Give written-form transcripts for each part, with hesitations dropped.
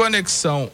Conexão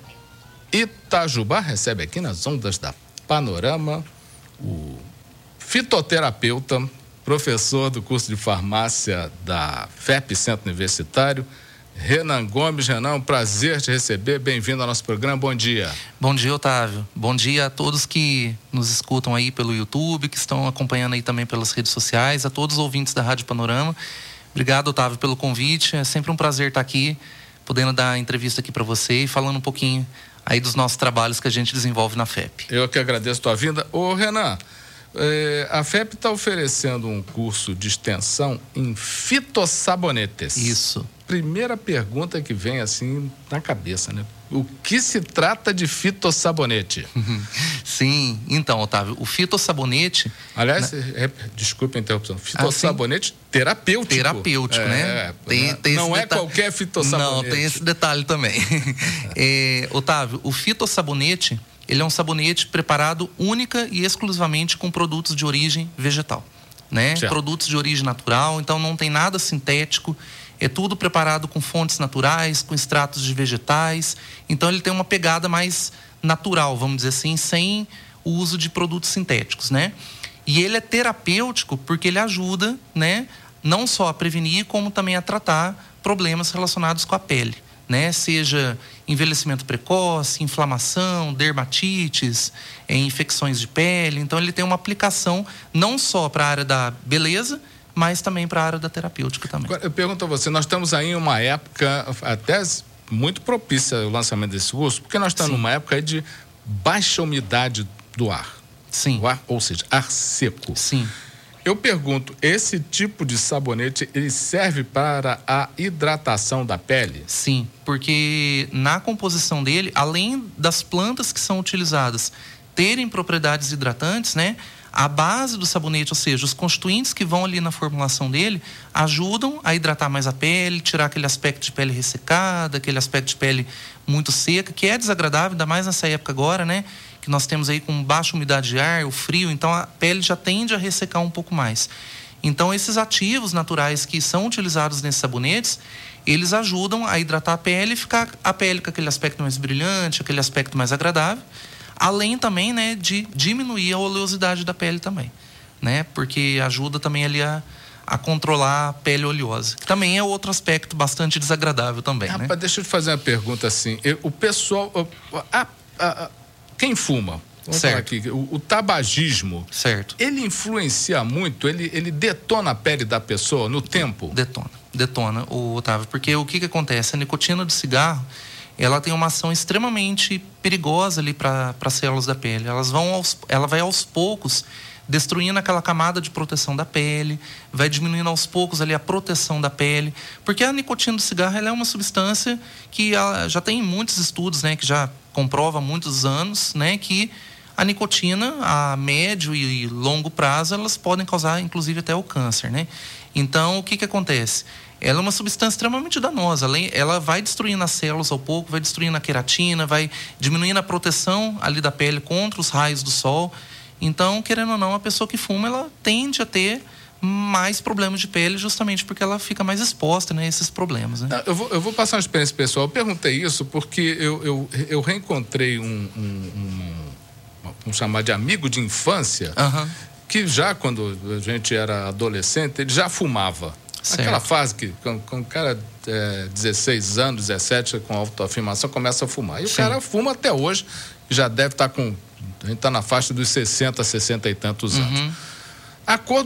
Itajubá recebe aqui nas ondas da Panorama o fitoterapeuta, professor do curso de farmácia da FEP, Centro Universitário, Renan Gomes. Renan, um prazer te receber, bem-vindo ao nosso programa, bom dia. Bom dia, Otávio, bom dia a todos que nos escutam aí pelo YouTube, que estão acompanhando aí também pelas redes sociais, a todos os ouvintes da Rádio Panorama. Obrigado, Otávio, pelo convite, é sempre um prazer estar aqui, podendo dar entrevista aqui para você e falando um pouquinho aí dos nossos trabalhos que a gente desenvolve na FEP. Eu que agradeço a tua vinda. Ô, Renan, a FEP está oferecendo um curso de extensão em fitossabonetes. Isso. Primeira pergunta que vem assim na cabeça, né? O que se trata de fitossabonete? Sim, então, Otávio, o fitossabonete... Aliás, desculpa a interrupção, fitossabonete terapêutico. Terapêutico, né? Não é qualquer fitossabonete. Não, tem esse detalhe também. Otávio, o fitossabonete, ele é um sabonete preparado única e exclusivamente com produtos de origem vegetal, né? Certo. Produtos de origem natural, então não tem nada sintético. É tudo preparado com fontes naturais, com extratos de vegetais. Então, ele tem uma pegada mais natural, vamos dizer assim, sem o uso de produtos sintéticos, né? E ele é terapêutico porque ele ajuda, né, não só a prevenir, como também a tratar problemas relacionados com a pele, né? Seja envelhecimento precoce, inflamação, dermatites, infecções de pele. Então, ele tem uma aplicação não só para a área da beleza, mas também para a área da terapêutica também. Agora, eu pergunto a você, nós estamos aí em uma época até muito propícia ao lançamento desse curso, porque nós estamos numa época aí de baixa umidade do ar. Sim. O ar, ou seja, ar seco. Sim. Eu pergunto, esse tipo de sabonete, ele serve para a hidratação da pele? Sim, porque na composição dele, além das plantas que são utilizadas terem propriedades hidratantes, né? A base do sabonete, ou seja, os constituintes que vão ali na formulação dele, ajudam a hidratar mais a pele, tirar aquele aspecto de pele ressecada, aquele aspecto de pele muito seca, que é desagradável, ainda mais nessa época agora, né? Que nós temos aí com baixa umidade de ar, o frio, então a pele já tende a ressecar um pouco mais. Então, esses ativos naturais que são utilizados nesses sabonetes, eles ajudam a hidratar a pele e ficar a pele com aquele aspecto mais brilhante, aquele aspecto mais agradável. Além também, né, de diminuir a oleosidade da pele também, né? Porque ajuda também ali a controlar a pele oleosa. Que também é outro aspecto bastante desagradável também, Rapaz, né? deixa eu te fazer uma pergunta assim. O pessoal... quem fuma? Vamos falar aqui. O tabagismo... Certo. Ele influencia muito? Ele detona a pele da pessoa no tempo? Detona, Otávio. Porque o que acontece? A nicotina do cigarro, ela tem uma ação extremamente perigosa ali para as células da pele. Ela vai aos poucos destruindo aquela camada de proteção da pele, vai diminuindo aos poucos ali a proteção da pele, porque a nicotina do cigarro, ela é uma substância que já tem muitos estudos, né, que já comprova há muitos anos, né, que a nicotina, a médio e longo prazo, elas podem causar, inclusive, até o câncer, né? Então, o que acontece? Ela é uma substância extremamente danosa. Ela vai destruindo as células ao pouco, vai destruindo a queratina, vai diminuindo a proteção ali da pele contra os raios do sol. Então, querendo ou não, a pessoa que fuma, ela tende a ter mais problemas de pele justamente porque ela fica mais exposta, né, a esses problemas, né? Eu vou passar uma experiência pessoal. Eu perguntei isso porque eu reencontrei vamos chamar de amigo de infância, que já quando a gente era adolescente, ele já fumava. Certo. Aquela fase que quando o cara 16 anos, 17, com autoafirmação, começa a fumar. E o cara fuma até hoje, já deve estar a gente está na faixa dos 60, 60 e tantos anos. A cor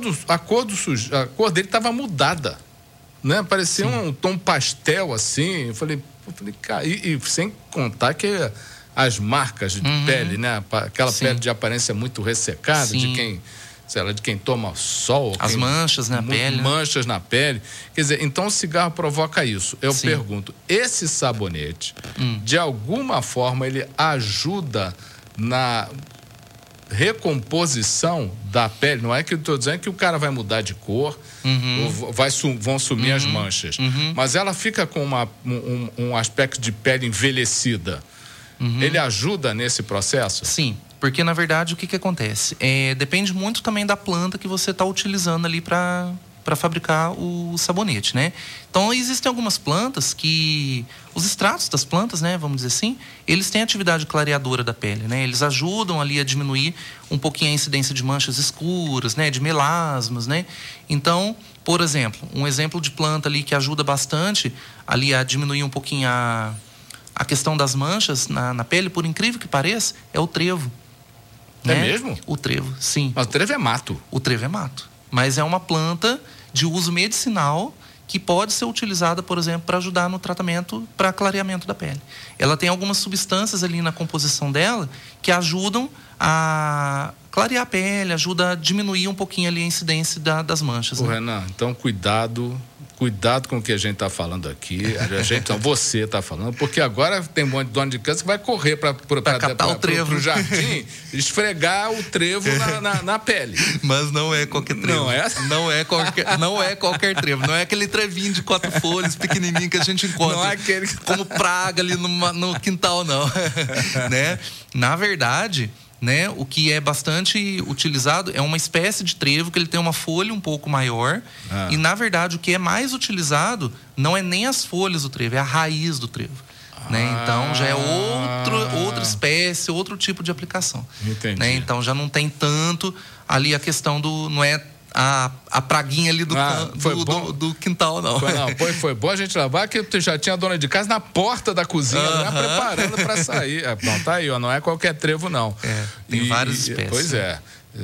dele estava mudada, né? Parecia um tom pastel, assim. Eu falei, cara, e sem contar que as marcas de pele, né? Aquela pele de aparência muito ressecada, de quem toma sol. As manchas na pele. Manchas na pele. Quer dizer, então o cigarro provoca isso. Eu pergunto, esse sabonete, de alguma forma, ele ajuda na recomposição da pele? Não é que eu estou dizendo que o cara vai mudar de cor, ou vão sumir as manchas, mas ela fica com um aspecto de pele envelhecida. Ele ajuda nesse processo? Sim, porque na verdade o que acontece? Depende muito também da planta que você está utilizando ali para para fabricar o sabonete, né? Então, existem algumas plantas que... Os extratos das plantas, né, vamos dizer assim, eles têm atividade clareadora da pele, né? Eles ajudam ali a diminuir um pouquinho a incidência de manchas escuras, né? De melasmas, né? Então, por exemplo, um exemplo de planta ali que ajuda bastante ali a diminuir um pouquinho a questão das manchas na pele, por incrível que pareça, é o trevo. É mesmo? O trevo, sim. Mas o trevo é mato. O trevo é mato. Mas é uma planta de uso medicinal que pode ser utilizada, por exemplo, para ajudar no tratamento, para clareamento da pele. Ela tem algumas substâncias ali na composição dela que ajudam a clarear a pele, ajuda a diminuir um pouquinho ali a incidência das manchas. Né? Renan, então cuidado com o que a gente está falando aqui. Então, você está falando, porque agora tem um monte de dono de casa que vai correr para o jardim, esfregar o trevo na pele. Mas não é qualquer trevo. Não é? Não é qualquer trevo. Não é aquele trevinho de 4 folhas pequenininho que a gente encontra. Não é aquele que como praga ali no quintal, não. Né? Na verdade, né, o que é bastante utilizado é uma espécie de trevo que ele tem uma folha um pouco maior e, na verdade, o que é mais utilizado não é nem as folhas do trevo, é a raiz do trevo. Né? Então, já é outra espécie, outro tipo de aplicação. Entendi. Né? Então, já não tem tanto ali a questão do... Não é a praguinha ali do quintal, não. Foi bom a gente lavar, que já tinha a dona de casa na porta da cozinha, já preparando para sair. Bom, tá aí, ó, não é qualquer trevo, não. Tem várias espécies. Pois é.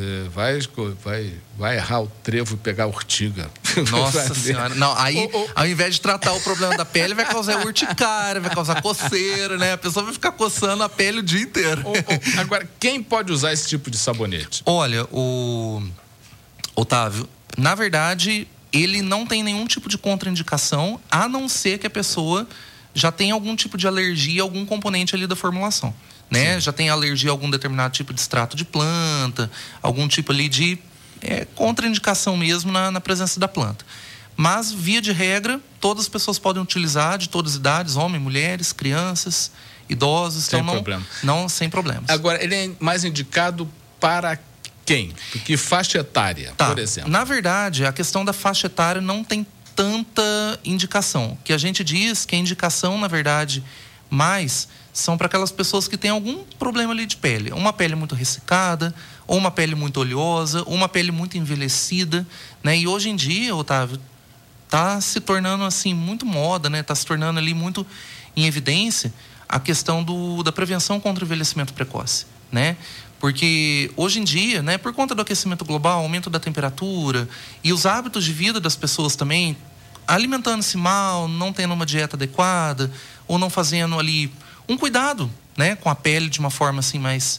Vai errar o trevo e pegar a urtiga. Nossa senhora. Não, aí, ao invés de tratar o problema da pele, vai causar urticária, vai causar coceira, né? A pessoa vai ficar coçando a pele o dia inteiro. Agora, quem pode usar esse tipo de sabonete? Olha, Otávio, na verdade, ele não tem nenhum tipo de contraindicação, a não ser que a pessoa já tenha algum tipo de alergia a algum componente ali da formulação, né? Já tem alergia a algum determinado tipo de extrato de planta, algum tipo ali de contraindicação mesmo na presença da planta. Mas, via de regra, todas as pessoas podem utilizar, de todas as idades, homens, mulheres, crianças, idosos. Sem problema. Não, sem problemas. Agora, ele é mais indicado para quem? Que faixa etária, por exemplo? Na verdade, a questão da faixa etária não tem tanta indicação. O que a gente diz que a indicação, na verdade, mais são para aquelas pessoas que têm algum problema ali de pele. Uma pele muito ressecada, ou uma pele muito oleosa, ou uma pele muito envelhecida, né? E hoje em dia, Otávio, está se tornando assim muito moda, né? Está se tornando ali muito em evidência a questão da prevenção contra o envelhecimento precoce, né? Porque hoje em dia, né, por conta do aquecimento global, aumento da temperatura e os hábitos de vida das pessoas também, alimentando-se mal, não tendo uma dieta adequada, ou não fazendo ali um cuidado, né, com a pele de uma forma assim mais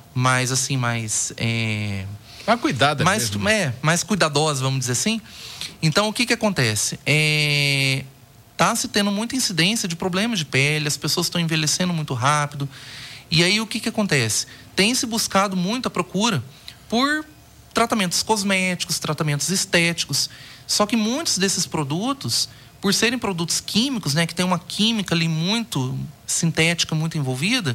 cuidada mesmo. Mais cuidadosa, vamos dizer assim. Então, o que acontece? Tá se tendo muita incidência de problemas de pele, as pessoas estão envelhecendo muito rápido. E aí, o que acontece? Tem se buscado muito a procura por tratamentos cosméticos, tratamentos estéticos. Só que muitos desses produtos, por serem produtos químicos, né, que tem uma química ali muito sintética, muito envolvida,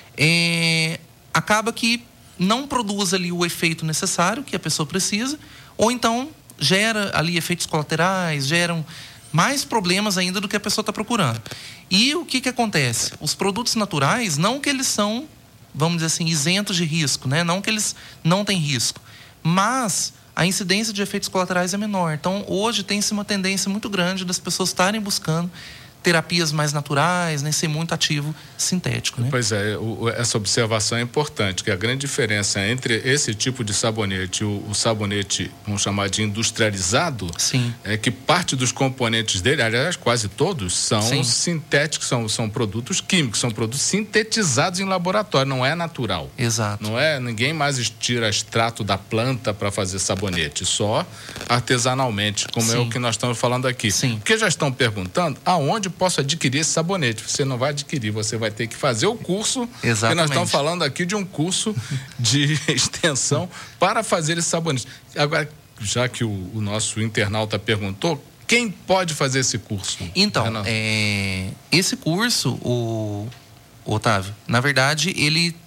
acaba que não produz ali o efeito necessário que a pessoa precisa, ou então gera ali efeitos colaterais, geram mais problemas ainda do que a pessoa está procurando. E o que acontece? Os produtos naturais, não que eles são, vamos dizer assim, isentos de risco, né? Não que eles não têm risco, mas a incidência de efeitos colaterais é menor. Então, hoje tem-se uma tendência muito grande das pessoas estarem buscando terapias mais naturais, nem ser muito ativo sintético, né? Pois é, essa observação é importante, que a grande diferença entre esse tipo de sabonete e o sabonete, vamos chamar de industrializado, sim, é que parte dos componentes dele, aliás, quase todos, são sim, sintéticos, são produtos químicos, são produtos sintetizados em laboratório, não é natural. Exato. Não é, ninguém mais tira extrato da planta para fazer sabonete, só artesanalmente, como sim, é o que nós estamos falando aqui. Sim. Porque já estão perguntando aonde posso adquirir esse sabonete. Você não vai adquirir, você vai ter que fazer o curso. Exatamente. Porque nós estamos falando aqui de um curso de extensão para fazer esse sabonete. Agora, já que o nosso internauta perguntou, quem pode fazer esse curso? Então, esse curso, o Otávio, na verdade, ele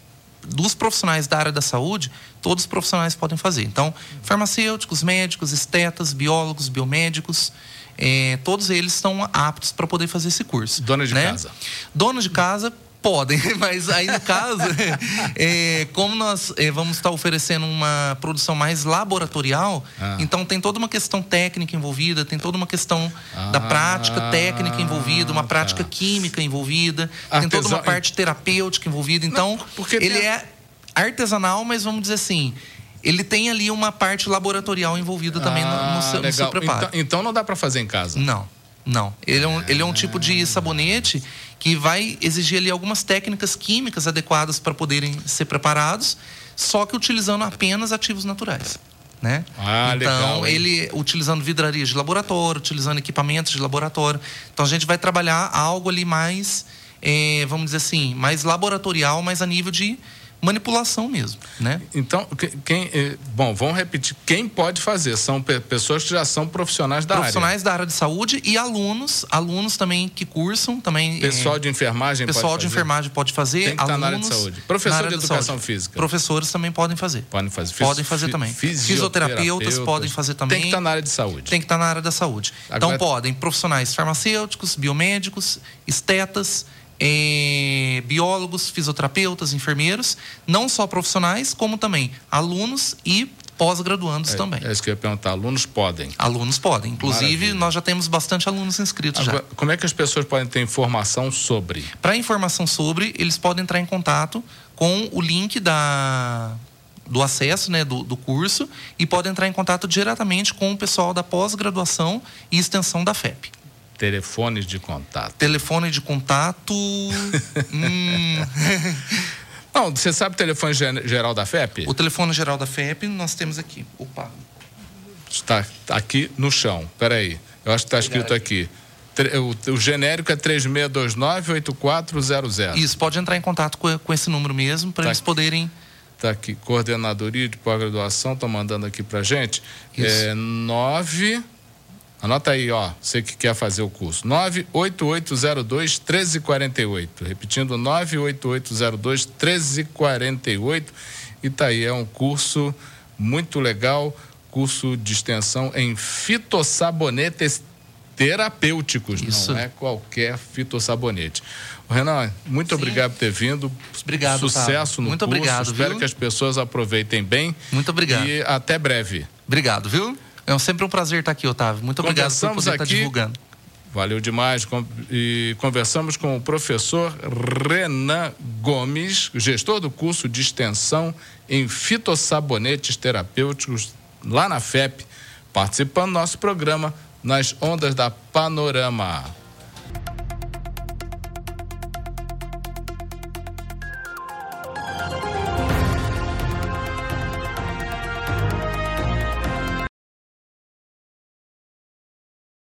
dos profissionais da área da saúde, todos os profissionais podem fazer. Então, farmacêuticos, médicos, estetas, biólogos, biomédicos, todos eles estão aptos para poder fazer esse curso. Dona de casa. Dona de casa podem, mas aí no caso, como nós vamos estar oferecendo uma produção mais laboratorial, então tem toda uma questão técnica envolvida, tem toda uma questão da prática técnica envolvida, uma prática química envolvida, tem toda uma parte terapêutica envolvida. Então, ele é artesanal, mas vamos dizer assim, ele tem ali uma parte laboratorial envolvida também no seu preparo. Então não dá para fazer em casa? Não. Ele é um tipo de sabonete que vai exigir ali algumas técnicas químicas adequadas para poderem ser preparados, só que utilizando apenas ativos naturais, né? Então, legal, ele utilizando vidrarias de laboratório, utilizando equipamentos de laboratório. Então, a gente vai trabalhar algo ali mais, vamos dizer assim, mais laboratorial, mais a nível de manipulação mesmo, né? Então, vamos repetir. Quem pode fazer? São pessoas que já são profissionais da área. Profissionais da área de saúde e alunos também que cursam. Também, pessoal de enfermagem pode fazer? Pessoal de enfermagem pode fazer. Tem que estar na área de saúde. Professor de educação física? Professores também podem fazer. Podem fazer. Podem fazer também. Fisioterapeutas podem fazer também. Tem que estar na área de saúde. Tem que estar na área da saúde. Então, podem profissionais farmacêuticos, biomédicos, estetas, biólogos, fisioterapeutas, enfermeiros, não só profissionais, como também alunos e pós-graduandos também. É isso que eu ia perguntar. Alunos podem? Alunos podem. Inclusive, Maravilha. Nós já temos bastante alunos inscritos. Agora, já. Como é que as pessoas podem ter informação sobre? Para informação sobre, eles podem entrar em contato com o link do acesso, né, do curso, e podem entrar em contato diretamente com o pessoal da pós-graduação e extensão da FEP. Telefones de contato. Telefone de contato. Não, você sabe o telefone geral da FEP? O telefone geral da FEP nós temos aqui. Opa. Está aqui no chão. Peraí. Eu acho que está escrito aqui. O genérico é 3629-8400. Isso, pode entrar em contato com esse número mesmo, para eles poderem. Está aqui, coordenadoria de pós-graduação, estão mandando aqui para gente. Isso. 9. Anota aí, você que quer fazer o curso. 98802-1348. Repetindo, 98802-1348. E tá aí, é um curso muito legal, curso de extensão em fitossabonetes terapêuticos. Isso. Não é qualquer fitossabonete. Renan, muito obrigado por ter vindo. Obrigado, sucesso no muito curso. Obrigado, Espero viu? que as pessoas aproveitem bem. Muito obrigado. E até breve. Obrigado, viu? É sempre um prazer estar aqui, Otávio. Muito obrigado por poder estar divulgando. Valeu demais. E conversamos com o professor Renan Gomes, gestor do curso de extensão em fitossabonetes terapêuticos lá na FEP, participando do nosso programa nas ondas da Panorama.